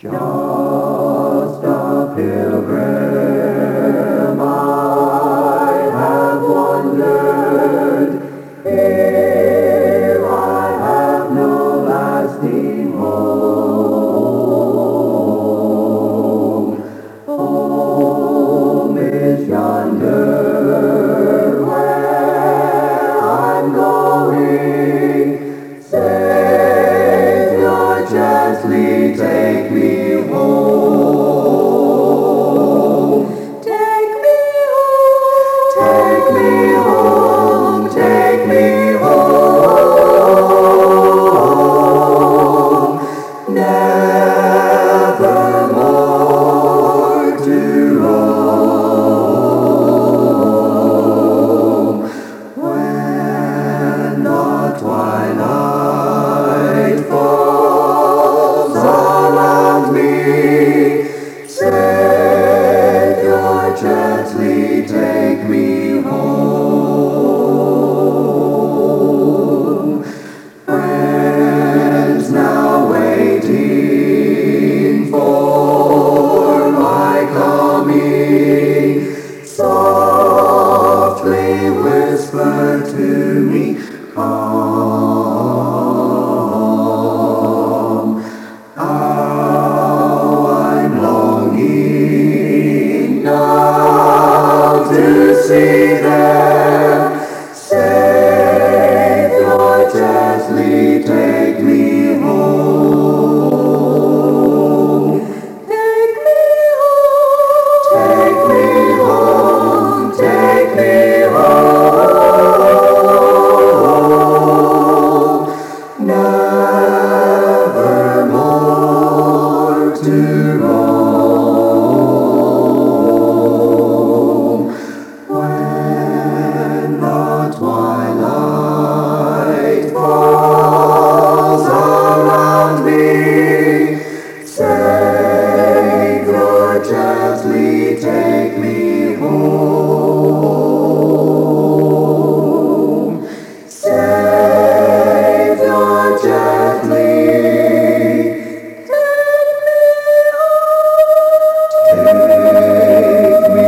Just a pilgrim I have wandered, here I have no lasting home. Home is yonder where I'm going. Savior, gently take me home. Take me home. Take me home. Take me home. Nevermore to roam. When the twilight falls around me, Savior, gently take me home. Friends now waiting for my coming, softly whisper to me, come. How I'm longing now to see them. Savior, gently take me home. Take me home. Take me home. Take me home. Nevermore to roam. When the twilight falls around me, Savior, gently take me home. Savior, gently take me home. Take me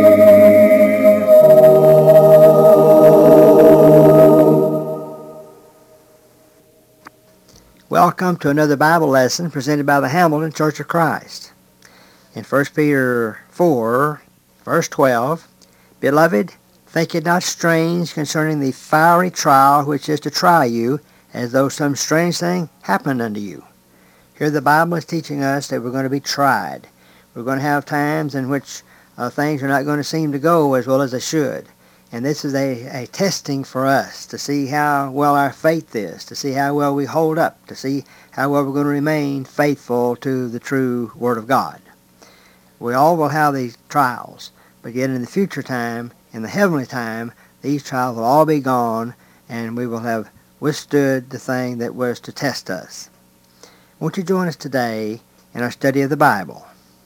home. Welcome to another Bible lesson presented by the Hamilton Church of Christ. In 1 Peter 4, verse 12, Beloved, think it not strange concerning the fiery trial which is to try you, as though some strange thing happened unto you. Here the Bible is teaching us that we're going to be tried. We're going to have times in which things are not going to seem to go as well as they should. And this is a testing for us to see how well our faith is, to see how well we hold up, to see how well we're going to remain faithful to the true Word of God. We all will have these trials, but yet in the future time, in the heavenly time, these trials will all be gone, and we will have withstood the thing that was to test us. Won't you join us today in our study of the Bible?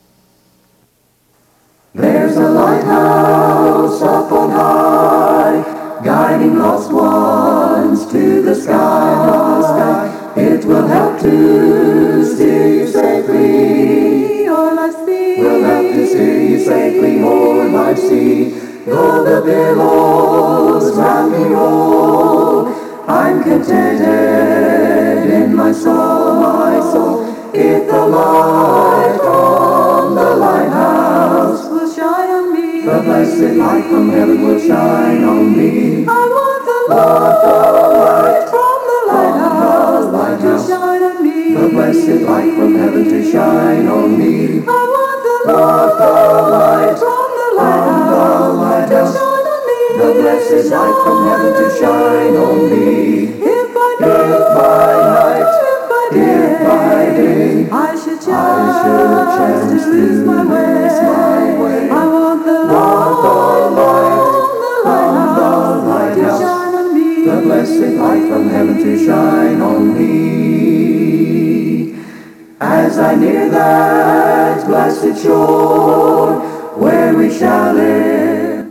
There's a lighthouse up on high, guiding lost ones to the sky. It will help to steer you safely o'er life's sea. Will help to steer you safely o'er life's sea. Though the billows round me roll, I'm contented in my soul. If the light from the lighthouse will shine on me, the blessed light from heaven will shine on me. I want the light from the lighthouse to shine on me. The blessed light from heaven to shine on me. I want the light from the lighthouse to shine on me. The blessed light from heaven to shine on me. If by day I should chance to lose my way, I want the light from the lighthouse to shine on me. The blessed light from heaven to shine on me. As I near that blessed shore where we shall live.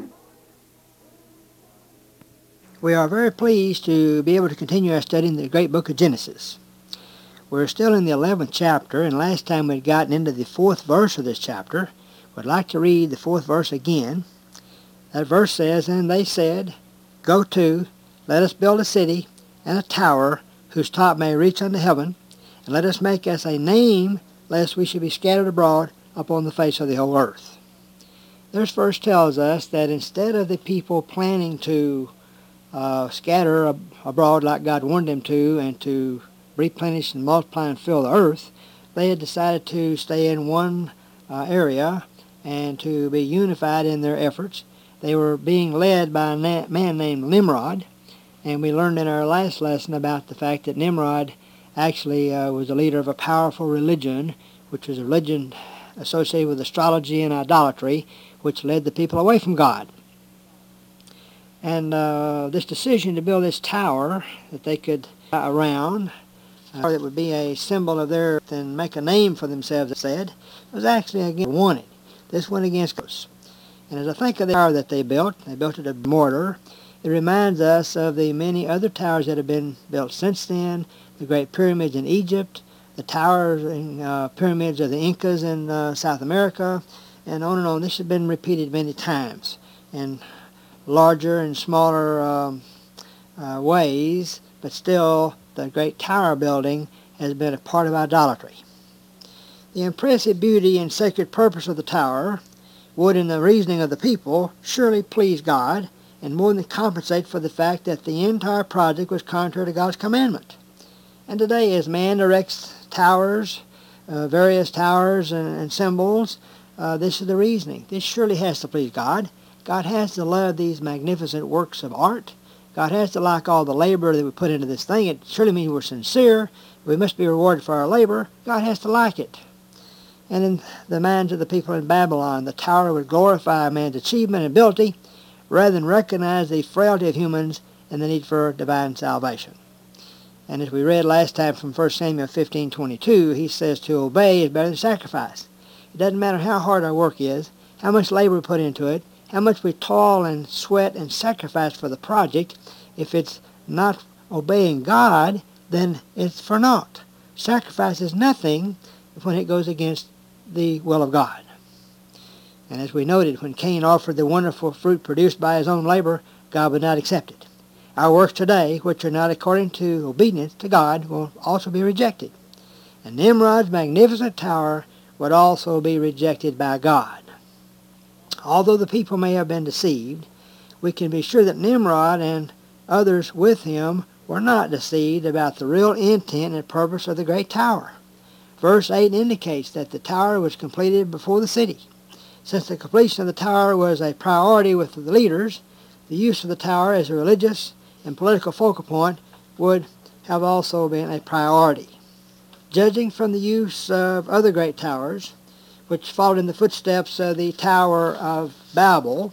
We are very pleased to be able to continue our study in the great book of Genesis. We're still in the 11th chapter, and last time we'd gotten into the 4th verse of this chapter. I'd like to read the 4th verse again. That verse says, "And they said, Go to, let us build a city and a tower whose top may reach unto heaven, and let us make us a name, lest we should be scattered abroad upon the face of the whole earth." This verse tells us that instead of the people planning to scatter abroad like God wanted them to, and to replenish and multiply and fill the earth, they had decided to stay in one area and to be unified in their efforts. They were being led by a man named Nimrod, and we learned in our last lesson about the fact that Nimrod actually was the leader of a powerful religion, which was a religion associated with astrology and idolatry, which led the people away from God. And this decision to build this tower that they could around, that would be a symbol of their, and make a name for themselves, it said, was actually against wanted. This went against us. And as I think of the tower that they built it of mortar. It reminds us of the many other towers that have been built since then, the great pyramids in Egypt, the towers and pyramids of the Incas in South America, and on and on. This has been repeated many times in larger and smaller ways, but still the great tower building has been a part of idolatry. The impressive beauty and sacred purpose of the tower would, in the reasoning of the people, surely please God, and more than compensate for the fact that the entire project was contrary to God's commandment. And today, as man erects towers, various towers and symbols, this is the reasoning. This surely has to please God. God has to love these magnificent works of art. God has to like all the labor that we put into this thing. It surely means we're sincere. We must be rewarded for our labor. God has to like it. And in the minds of the people in Babylon, the tower would glorify man's achievement and ability rather than recognize the frailty of humans and the need for divine salvation. And as we read last time from 1 Samuel 15:22, he says to obey is better than sacrifice. It doesn't matter how hard our work is, how much labor we put into it, how much we toil and sweat and sacrifice for the project. If it's not obeying God, then it's for naught. Sacrifice is nothing when it goes against the will of God. And as we noted, when Cain offered the wonderful fruit produced by his own labor, God would not accept it. Our works today, which are not according to obedience to God, will also be rejected. And Nimrod's magnificent tower would also be rejected by God. Although the people may have been deceived, we can be sure that Nimrod and others with him were not deceived about the real intent and purpose of the great tower. Verse 8 indicates that the tower was completed before the city. Since the completion of the tower was a priority with the leaders, the use of the tower as a religious and political focal point would have also been a priority. Judging from the use of other great towers, which followed in the footsteps of the Tower of Babel,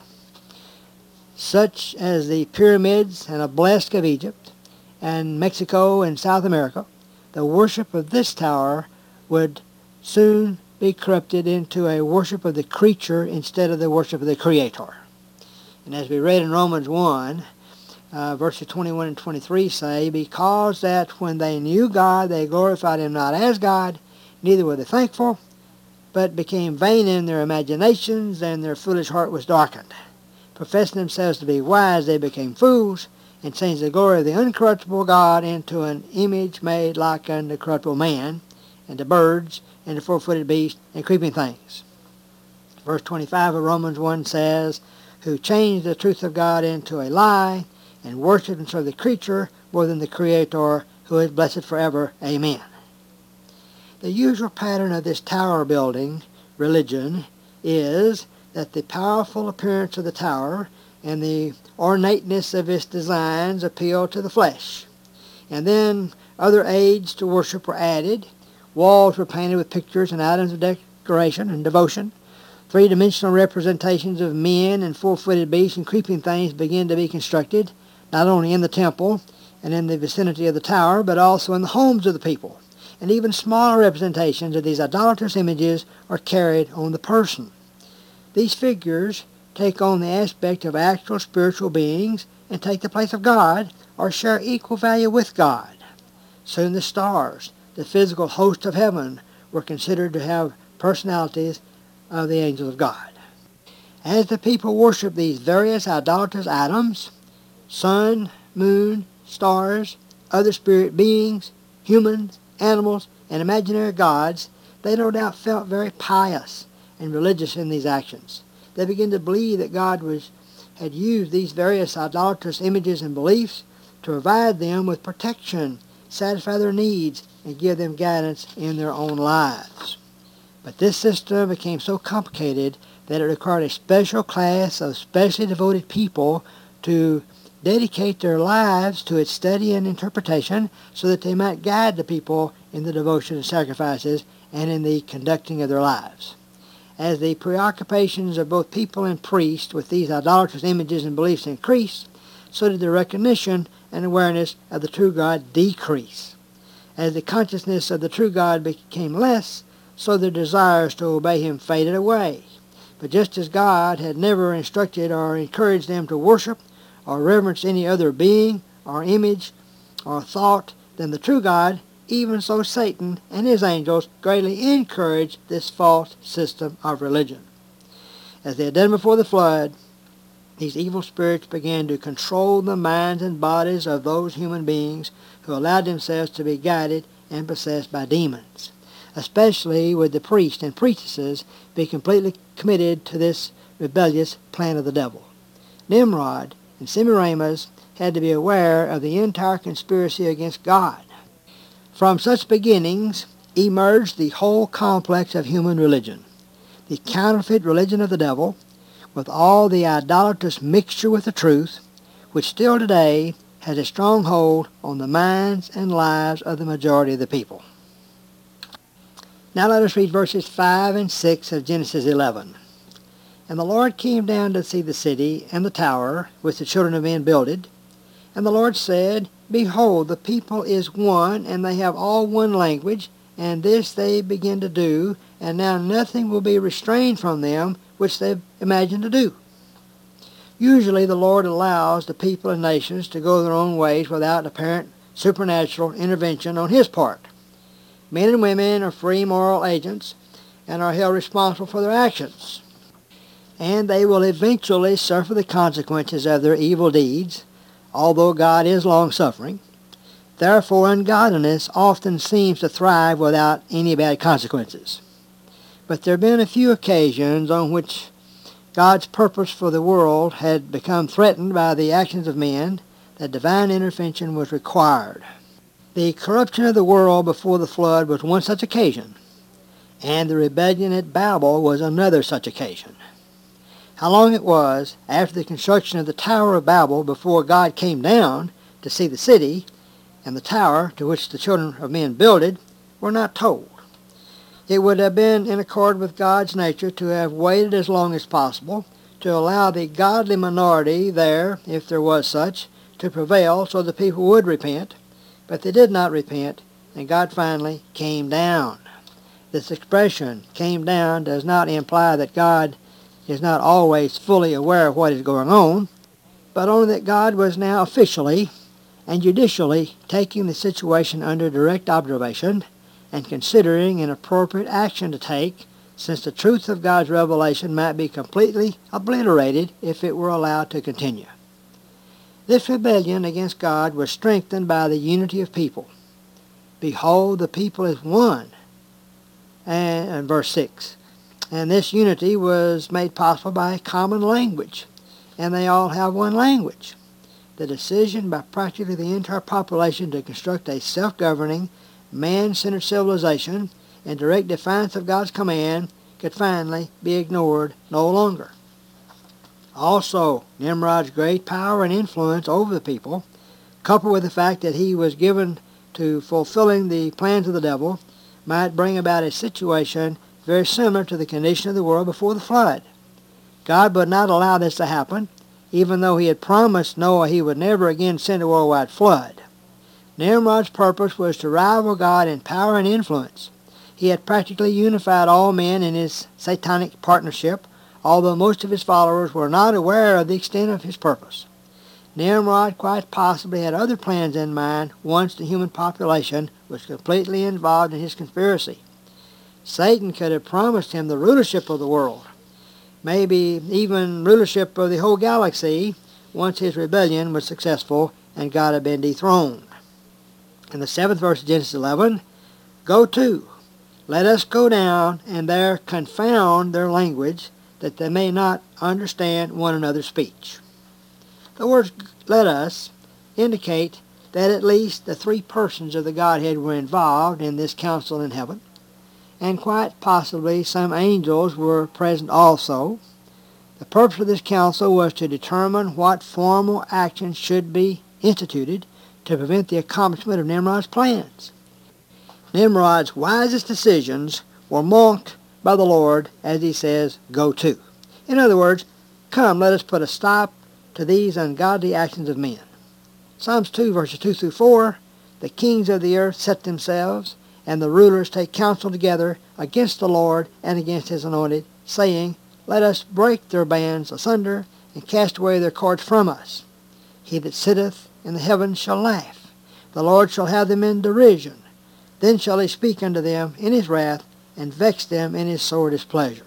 such as the pyramids and obelisk of Egypt and Mexico and South America, the worship of this tower would soon be corrupted into a worship of the creature instead of the worship of the Creator. And as we read in Romans 1, verses 21 and 23 say, "Because that when they knew God, they glorified him not as God, neither were they thankful, but became vain in their imaginations, and their foolish heart was darkened. Professing themselves to be wise, they became fools, and changed the glory of the uncorruptible God into an image made like unto corruptible man, and to birds, and to four-footed beasts, and creeping things." Verse 25 of Romans 1 says, "Who changed the truth of God into a lie, and worshipped and served the creature more than the Creator, who is blessed forever. Amen." The usual pattern of this tower building religion is that the powerful appearance of the tower and the ornateness of its designs appeal to the flesh. And then other aids to worship were added. Walls were painted with pictures and items of decoration and devotion. Three-dimensional representations of men and four-footed beasts and creeping things began to be constructed, not only in the temple and in the vicinity of the tower, but also in the homes of the people. And even smaller representations of these idolatrous images are carried on the person. These figures take on the aspect of actual spiritual beings and take the place of God, or share equal value with God. Soon the stars, the physical host of heaven were considered to have personalities of the angels of God. As the people worshiped these various idolatrous items, sun, moon, stars, other spirit beings, humans, animals, and imaginary gods, they no doubt felt very pious and religious in these actions. They began to believe that God had used these various idolatrous images and beliefs to provide them with protection, satisfy their needs, and give them guidance in their own lives. But this system became so complicated that it required a special class of specially devoted people to dedicate their lives to its study and interpretation so that they might guide the people in the devotion and sacrifices and in the conducting of their lives. As the preoccupations of both people and priests with these idolatrous images and beliefs increased, so did the recognition and awareness of the true God decrease. As the consciousness of the true God became less, so their desires to obey him faded away. But just as God had never instructed or encouraged them to worship or reverence any other being or image or thought than the true God, even so Satan and his angels greatly encouraged this false system of religion. As they had done before the flood, these evil spirits began to control the minds and bodies of those human beings who allowed themselves to be guided and possessed by demons. Especially would the priests and priestesses be completely committed to this rebellious plan of the devil. Nimrod and Semiramis had to be aware of the entire conspiracy against God. From such beginnings emerged the whole complex of human religion, the counterfeit religion of the devil, with all the idolatrous mixture with the truth, which still today has a strong hold on the minds and lives of the majority of the people. Now let us read verses 5 and 6 of Genesis 11. And the Lord came down to see the city and the tower which the children of men builded. And the Lord said, Behold, the people is one, and they have all one language, and this they begin to do, and now nothing will be restrained from them which they imagine to do. Usually the Lord allows the people and nations to go their own ways without apparent supernatural intervention on his part. Men and women are free moral agents and are held responsible for their actions, and they will eventually suffer the consequences of their evil deeds, although God is long-suffering. Therefore, ungodliness often seems to thrive without any bad consequences. But there have been a few occasions on which God's purpose for the world had become threatened by the actions of men, that divine intervention was required. The corruption of the world before the flood was one such occasion, and the rebellion at Babel was another such occasion. How long it was after the construction of the Tower of Babel before God came down to see the city and the tower to which the children of men builded were not told. It would have been in accord with God's nature to have waited as long as possible to allow the godly minority there, if there was such, to prevail so the people would repent, but they did not repent, and God finally came down. This expression, came down, does not imply that God is not always fully aware of what is going on, but only that God was now officially and judicially taking the situation under direct observation and considering an appropriate action to take, since the truth of God's revelation might be completely obliterated if it were allowed to continue. This rebellion against God was strengthened by the unity of people. Behold, the people is one. And verse 6. And this unity was made possible by a common language, and they all have one language. The decision by practically the entire population to construct a self-governing, man-centered civilization in direct defiance of God's command could finally be ignored no longer. Also, Nimrod's great power and influence over the people, coupled with the fact that he was given to fulfilling the plans of the devil, might bring about a situation very similar to the condition of the world before the flood. God would not allow this to happen, even though he had promised Noah he would never again send a worldwide flood. Nimrod's purpose was to rival God in power and influence. He had practically unified all men in his satanic partnership, although most of his followers were not aware of the extent of his purpose. Nimrod quite possibly had other plans in mind once the human population was completely involved in his conspiracy. Satan could have promised him the rulership of the world, maybe even rulership of the whole galaxy, once his rebellion was successful and God had been dethroned. In the 7th verse of Genesis 11, "Go to, let us go down, and there confound their language, that they may not understand one another's speech." The words "let us" indicate that at least the three persons of the Godhead were involved in this council in heaven, and quite possibly some angels were present also. The purpose of this council was to determine what formal action should be instituted to prevent the accomplishment of Nimrod's plans. Nimrod's wisest decisions were marked by the Lord as he says, "Go to." In other words, come, let us put a stop to these ungodly actions of men. Psalms 2 verses 2 through 4, "The kings of the earth set themselves, and the rulers take counsel together against the Lord and against his anointed, saying, Let us break their bands asunder, and cast away their cords from us. He that sitteth in the heavens shall laugh. The Lord shall have them in derision. Then shall he speak unto them in his wrath, and vex them in his sore displeasure."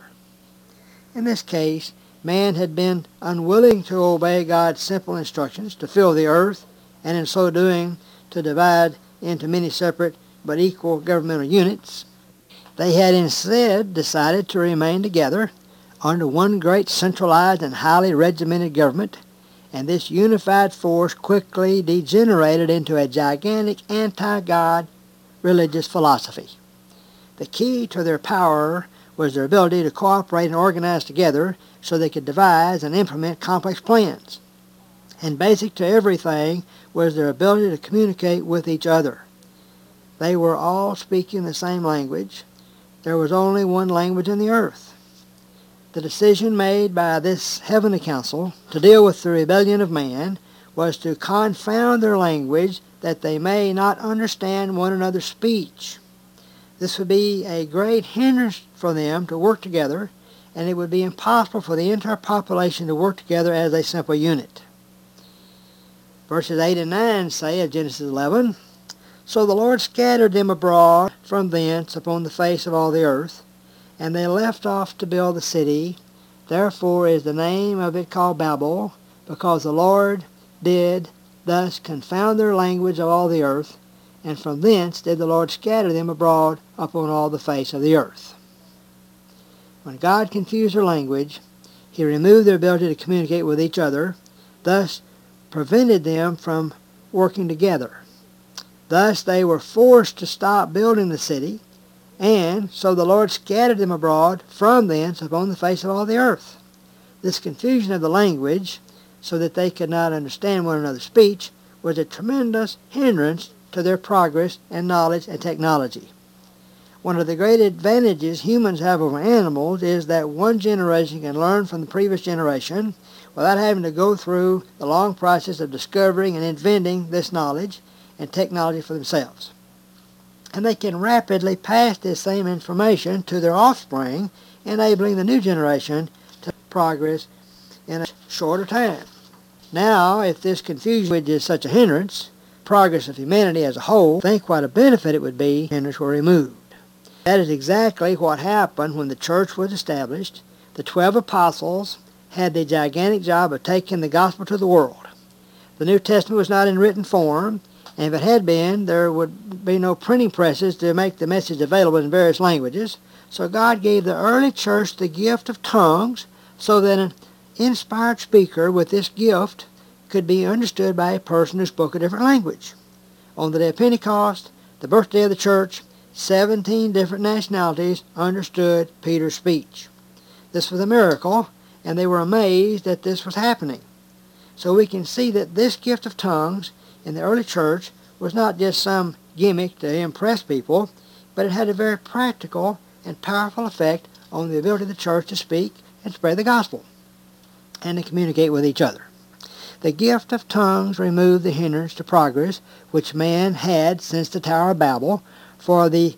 In this case, man had been unwilling to obey God's simple instructions to fill the earth, and in so doing to divide into many separate but equal governmental units. They had instead decided to remain together under one great centralized and highly regimented government, and this unified force quickly degenerated into a gigantic anti-God religious philosophy. The key to their power was their ability to cooperate and organize together so they could devise and implement complex plans. And basic to everything was their ability to communicate with each other. They were all speaking the same language. There was only one language in the earth. The decision made by this heavenly council to deal with the rebellion of man was to confound their language, that they may not understand one another's speech. This would be a great hindrance for them to work together, and it would be impossible for the entire population to work together as a simple unit. Verses 8 and 9 say of Genesis 11, "So the Lord scattered them abroad from thence upon the face of all the earth, and they left off to build the city. Therefore is the name of it called Babel, because the Lord did thus confound their language of all the earth, and from thence did the Lord scatter them abroad upon all the face of the earth." When God confused their language, he removed their ability to communicate with each other, thus prevented them from working together. Thus they were forced to stop building the city, and so the Lord scattered them abroad from thence upon the face of all the earth. This confusion of the language, so that they could not understand one another's speech, was a tremendous hindrance to their progress and knowledge and technology. One of the great advantages humans have over animals is that one generation can learn from the previous generation without having to go through the long process of discovering and inventing this knowledge and technology for themselves. And they can rapidly pass this same information to their offspring, enabling the new generation to progress in a shorter time. Now, if this confusion is such a hindrance, progress of humanity as a whole, think what a benefit it would be if hindrance were removed. That is exactly what happened when the church was established. The 12 apostles had the gigantic job of taking the gospel to the world. The New Testament was not in written form, and if it had been, there would be no printing presses to make the message available in various languages. So God gave the early church the gift of tongues so that an inspired speaker with this gift could be understood by a person who spoke a different language. On the day of Pentecost, the birthday of the church, 17 different nationalities understood Peter's speech. This was a miracle, and they were amazed that this was happening. So we can see that this gift of tongues in the early church was not just some gimmick to impress people, but it had a very practical and powerful effect on the ability of the church to speak and spread the gospel and to communicate with each other. The gift of tongues removed the hindrance to progress which man had since the Tower of Babel for the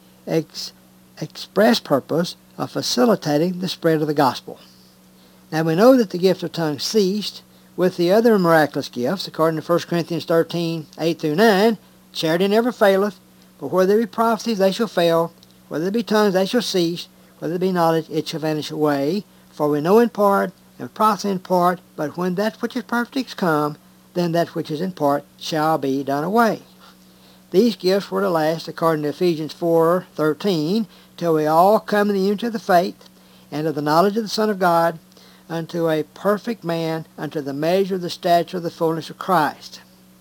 express purpose of facilitating the spread of the gospel. Now we know that the gift of tongues ceased with the other miraculous gifts, according to 1 Corinthians 13, 8 through 9. Charity never faileth, For where there be prophecies, they shall fail. Where there be tongues, they shall cease. Where there be knowledge, it shall vanish away. For we know in part, and prophesy in part, but when that which is perfect is come, then that which is in part shall be done away. These gifts were to last, according to Ephesians 4:13, till we all come in the unity of the faith, and of the knowledge of the Son of God, unto a perfect man, unto the measure of the stature of the fullness of Christ.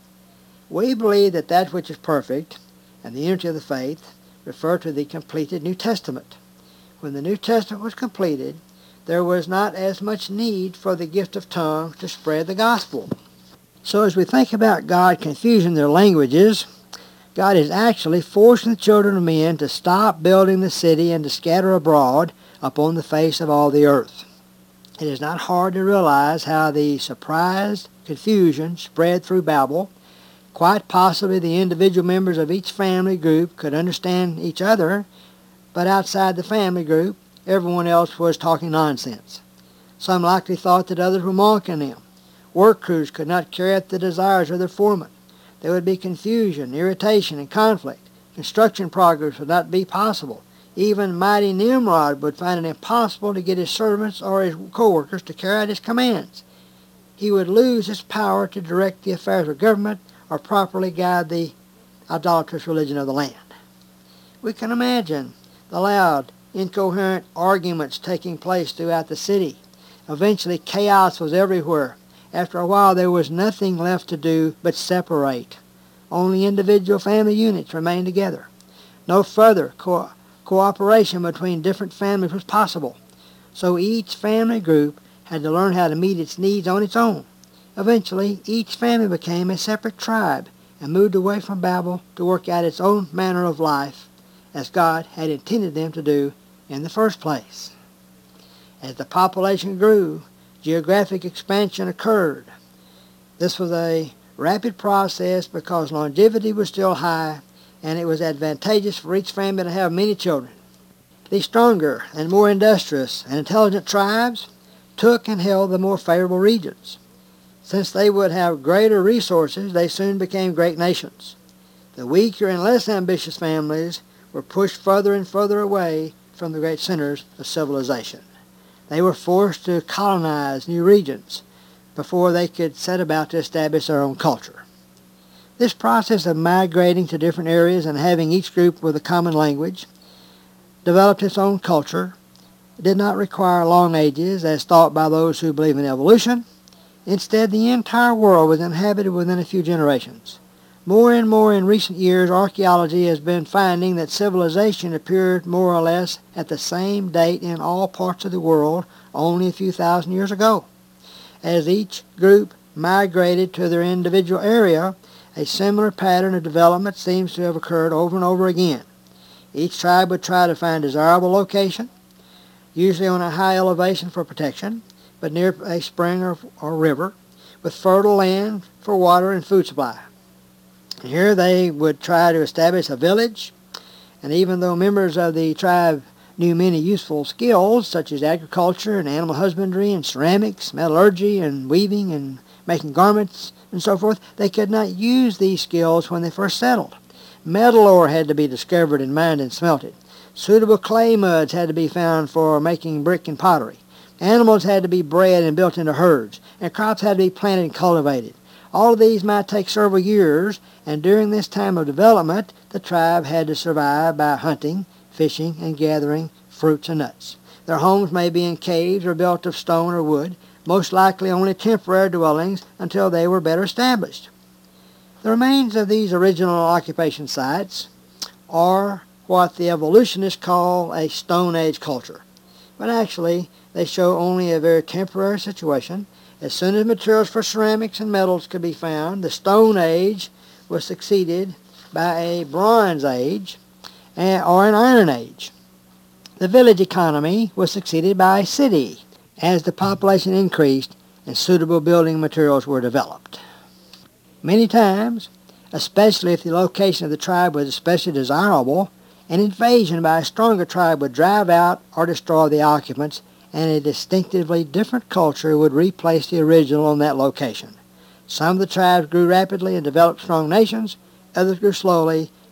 We believe that that which is perfect, and the unity of the faith, refer to the completed New Testament. When the New Testament was completed, there was not as much need for the gift of tongues to spread the gospel. So as we think about God confusing their languages, God is actually forcing the children of men to stop building the city and to scatter abroad upon the face of all the earth. It is not hard to realize how the surprised confusion spread through Babel. Quite possibly the individual members of each family group could understand each other, but outside the family group, everyone else was talking nonsense. Some likely thought that others were mocking them. Work crews could not carry out the desires of their foreman. There would be confusion, irritation, and conflict. Construction progress would not be possible. Even mighty Nimrod would find it impossible to get his servants or his co-workers to carry out his commands. He would lose his power to direct the affairs of government or properly guide the idolatrous religion of the land. We can imagine the loud, incoherent arguments taking place throughout the city. Eventually, chaos was everywhere. After a while, there was nothing left to do but separate. Only individual family units remained together. No further cooperation between different families was possible. So each family group had to learn how to meet its needs on its own. Eventually, each family became a separate tribe and moved away from Babel to work out its own manner of life as God had intended them to do in the first place. As the population grew, geographic expansion occurred. This was a rapid process because longevity was still high and it was advantageous for each family to have many children. The stronger and more industrious and intelligent tribes took and held the more favorable regions. Since they would have greater resources, they soon became great nations. The weaker and less ambitious families were pushed further and further away from the great centers of civilization. They were forced to colonize new regions before they could set about to establish their own culture. This process of migrating to different areas and having each group with a common language developed its own culture. It did not require long ages as thought by those who believe in evolution. Instead, the entire world was inhabited within a few generations. More and more in recent years, archaeology has been finding that civilization appeared more or less at the same date in all parts of the world only a few thousand years ago. As each group migrated to their individual area, a similar pattern of development seems to have occurred over and over again. Each tribe would try to find a desirable location, usually on a high elevation for protection, but near a spring or river, with fertile land for water and food supply. Here they would try to establish a village, and even though members of the tribe knew many useful skills, such as agriculture and animal husbandry and ceramics, metallurgy and weaving and making garments and so forth, they could not use these skills when they first settled. Metal ore had to be discovered and mined and smelted. Suitable clay muds had to be found for making brick and pottery. Animals had to be bred and built into herds, and crops had to be planted and cultivated. All of these might take several years, and during this time of development, the tribe had to survive by hunting, fishing, and gathering fruits and nuts. Their homes may be in caves or built of stone or wood, most likely only temporary dwellings until they were better established. The remains of these original occupation sites are what the evolutionists call a Stone Age culture, but actually they show only a very temporary situation. As soon as materials for ceramics and metals could be found, the Stone Age was succeeded by a Bronze Age or an Iron Age. The village economy was succeeded by a city as the population increased and suitable building materials were developed. Many times, especially if the location of the tribe was especially desirable, an invasion by a stronger tribe would drive out or destroy the occupants, and a distinctively different culture would replace the original on that location. Some of the tribes grew rapidly and developed strong nations. Others grew slowly,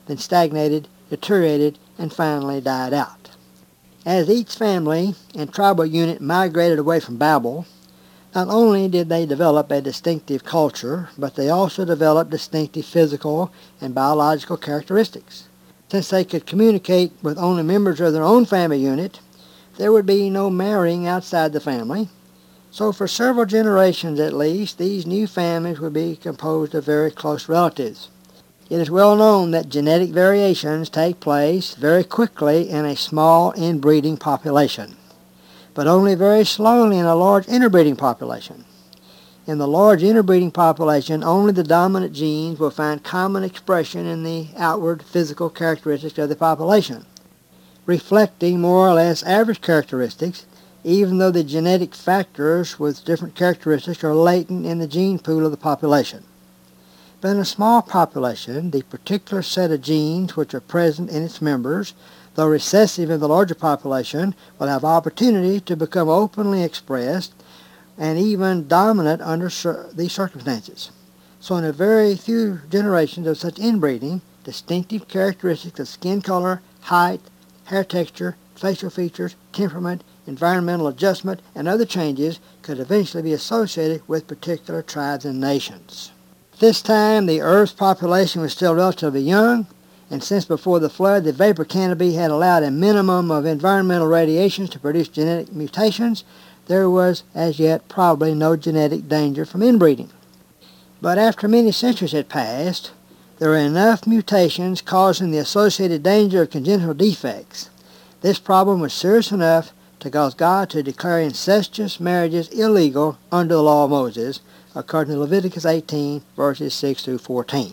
then stagnated, deteriorated, and finally died out. As each family and tribal unit migrated away from Babel, not only did they develop a distinctive culture, but they also developed distinctive physical and biological characteristics. Since they could communicate with only members of their own family unit, there would be no marrying outside the family. So for several generations at least, these new families would be composed of very close relatives. It is well known that genetic variations take place very quickly in a small inbreeding population, but only very slowly in a large interbreeding population. In the large interbreeding population, only the dominant genes will find common expression in the outward physical characteristics of the population, reflecting more or less average characteristics, even though the genetic factors with different characteristics are latent in the gene pool of the population. But in a small population, the particular set of genes which are present in its members, though recessive in the larger population, will have opportunity to become openly expressed and even dominant under these circumstances. So in a very few generations of such inbreeding, distinctive characteristics of skin color, height, hair texture, facial features, temperament, environmental adjustment, and other changes could eventually be associated with particular tribes and nations. At this time, the Earth's population was still relatively young, and since before the flood the vapor canopy had allowed a minimum of environmental radiations to produce genetic mutations, there was as yet probably no genetic danger from inbreeding. But after many centuries had passed, there were enough mutations causing the associated danger of congenital defects. This problem was serious enough to cause God to declare incestuous marriages illegal under the law of Moses, according to Leviticus 18, verses 6 through 14.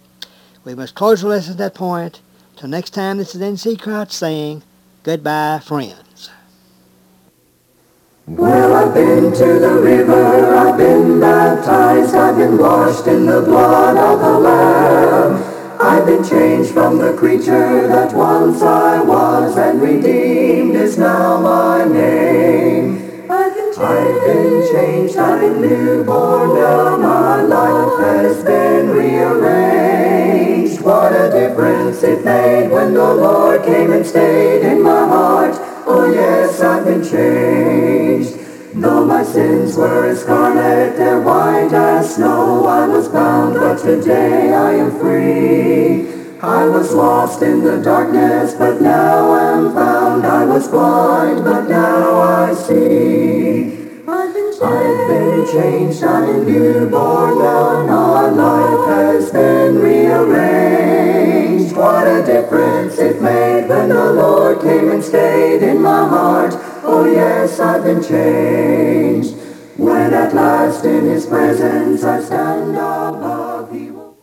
We must close the lesson at that point. Till next time, this is N.C. Crouch saying, goodbye, friends. Well, I've been to the river, I've been baptized, I've been washed in the blood of the Lamb. I've been changed from the creature that once I was, and redeemed is now my name. I've been changed, I've been newborn, now my life has been rearranged. What a difference it made when the Lord came and stayed in my heart. Oh yes, I've been changed. Though my sins were as scarlet, they're white as snow. I was bound, but today I am free. I was lost in the darkness, but now I'm found. I was blind, but now I see. I've been changed, I'm a newborn now, and my life has been rearranged. What a difference it made when the Lord came and stayed in my heart. Oh yes, I've been changed. When at last in His presence I stand above, He will...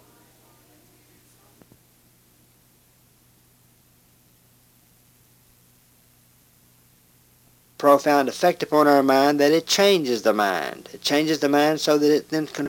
Profound effect upon our mind that it changes the mind. It changes the mind so that it then